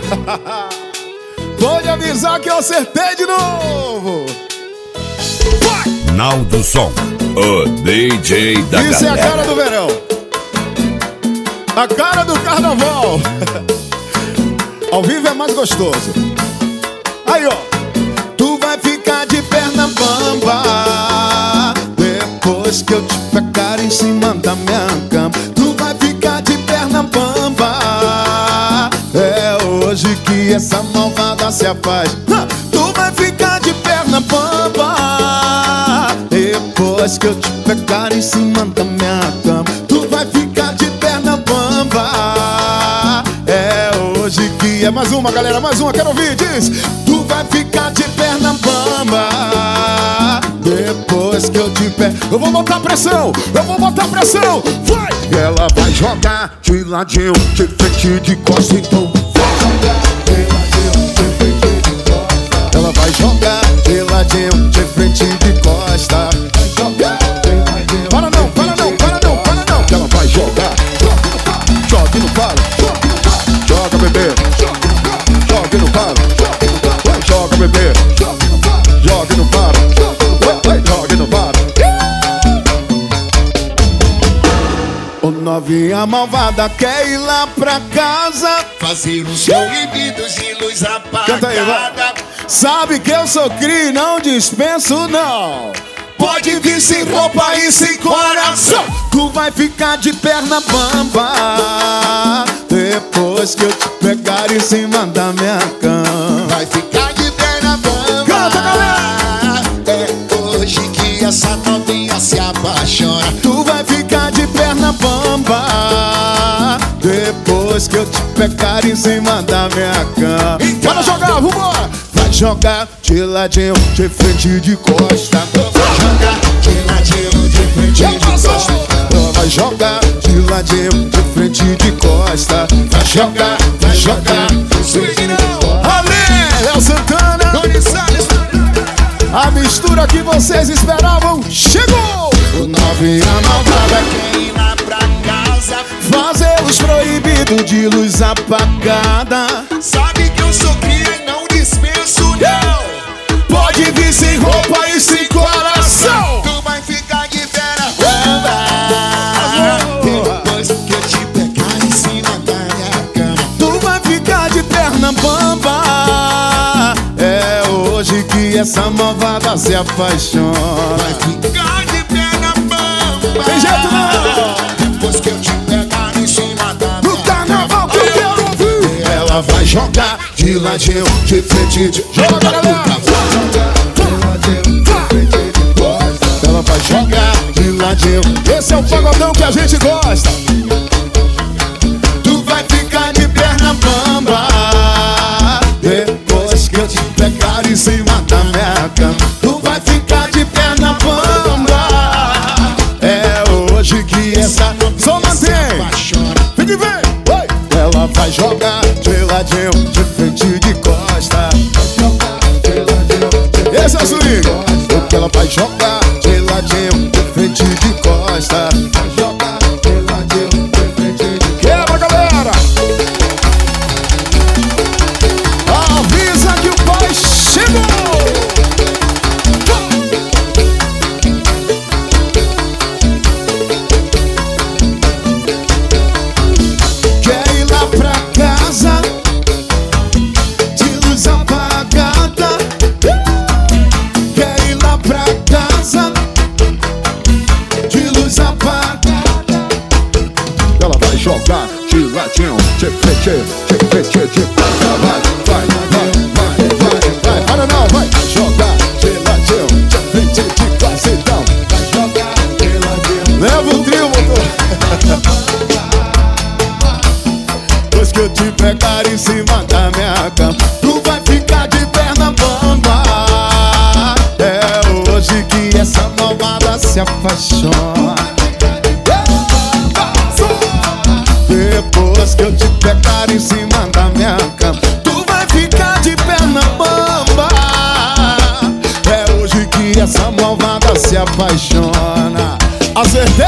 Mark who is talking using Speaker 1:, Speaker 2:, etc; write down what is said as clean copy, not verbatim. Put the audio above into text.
Speaker 1: Pode avisar que eu acertei de novo.
Speaker 2: Naldo Som, o DJ da galera.
Speaker 1: Isso é a cara do verão, a cara do carnaval. Ao vivo é mais gostoso. Aí, ó. Tu vai ficar de perna bamba depois que eu te pegar em cima da minha cama. Tu vai ficar de perna bamba. É hoje que essa malvada se afaz. Tu vai ficar de perna bamba depois que eu te pegar em cima da minha cama. Tu vai ficar de perna bamba. É hoje que é mais uma, galera, mais uma, quero ouvir, diz. Tu vai ficar de perna bamba depois que eu te pego. Eu vou botar pressão, eu vou botar pressão. Vai! Ela vai jogar de ladinho, de frente, de costa, então vai jogar de ladinho, de frente, de costa. Ela vai jogar de ladinho, de frente, de costa. Vai jogar de ladinho. Para não, para não, para não, para não. Ela vai jogar. Joga e não para. Joga, bebê. Joga e não para. Joga, bebê. Joga e não para. Joga e não para. O novinha malvada quer ir lá pra casa
Speaker 3: fazer os proibidos de luz apagada.
Speaker 1: Canta aí, vai. Sabe que eu sou cri, não dispenso não. Pode vir sem roupa e sem coração. Tu vai ficar de perna bamba depois que eu te pegar em cima da minha cama.
Speaker 3: Vai ficar de perna bamba.
Speaker 1: Canta, galera.
Speaker 3: É hoje que essa novinha se apaixona.
Speaker 1: Tu vai ficar de perna bamba depois que eu te pegar em cima da minha cama.
Speaker 3: Então,
Speaker 1: bora jogar, vambora. Vai jogar de ladinho, de frente, de costa.
Speaker 3: Vai jogar de ladinho, de frente, de costa.
Speaker 1: Vai jogar de ladinho, de frente, de costa.
Speaker 3: Vai jogar, vai jogar. Swing não.
Speaker 1: Ale, Léo Santana.
Speaker 3: Doni Salles.
Speaker 1: A mistura que vocês esperavam chegou.
Speaker 3: O novinha malvada quer ir lá pra casa
Speaker 1: fazer os proibidos de luz apagada.
Speaker 3: Sabe que eu sou cria e não dispenso não.
Speaker 1: Pode vir sem roupa e sem coração.
Speaker 3: Tu vai ficar de perna bamba depois que eu te pegar em cima da minha cama.
Speaker 1: Tu vai ficar de perna bamba. É hoje que essa malvada se apaixona.
Speaker 3: Vai ficar de perna bamba.
Speaker 1: Tem jeito não.
Speaker 3: Depois que eu te pegar em cima da
Speaker 1: No
Speaker 3: minha
Speaker 1: carnaval que eu quero ouvir.
Speaker 3: Ela vai jogar de ladinho, de frente, de
Speaker 1: Joga, galera.
Speaker 3: Ela vai jogar de ladinho.
Speaker 1: Esse é o pagodão que a gente gosta.
Speaker 3: Tu vai ficar de perna bamba
Speaker 1: Depois que eu te pegar em cima da minha cama.
Speaker 3: Tu vai ficar de perna bamba.
Speaker 1: É hoje que essa só mantém.
Speaker 3: Apaixona.
Speaker 1: Vem que vem. Oi. Ela vai jogar de ladinho, de frente, de costa. Esse é o swing. Porque ela vai jogar de ladinho, de frente, de costa. Quebra, galera. Avisa que o pai chegou. Quer ir lá pra casa de luz apagada. Quer ir lá pra casa de luz apagada. Ela vai jogar de ladinho, de frente, de frente, de costa. Vai, vai, vai, vai, vai, vai. Para não, vai jogar de ladinho, de frente, de costa. Então, vai jogar de ladinho. Leva o trio, motor. Depois que eu te pegar em cima da minha cama, tu vai ficar de perna bamba. É hoje que essa malvada se apaixona. Depois que eu te pegar em cima da minha cama, tu vai ficar de perna bamba. É hoje que essa malvada se apaixona. Acertei.